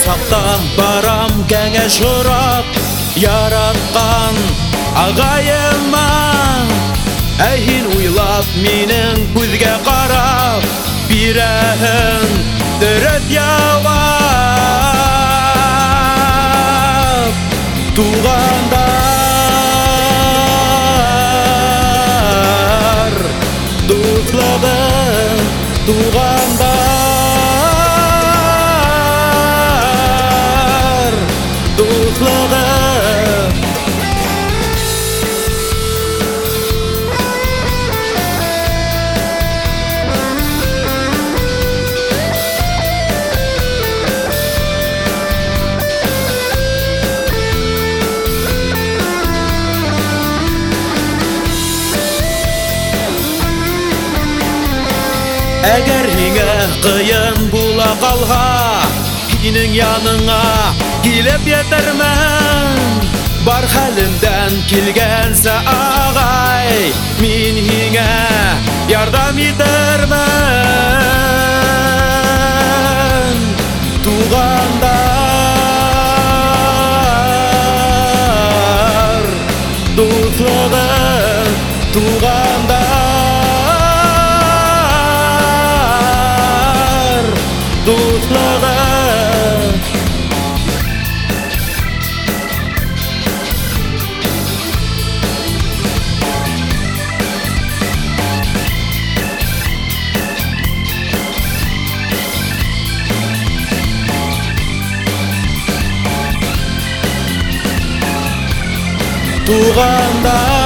саптан барам кәңәш ұрап, яратқан ағайыма. Әйін уйлап менің күзге қарап, бирәһен дөрет яуап. Туғандар дуслығы, туғандар дуслығы. Әгәр һиңә қиын була қалға, һинең яныңа килеп етермен. Бар хәлемдән килгәнсә агай, мин һиңә ярдәм итермен. Туғандар дуслығы, туғандар дуслығы. Туғандар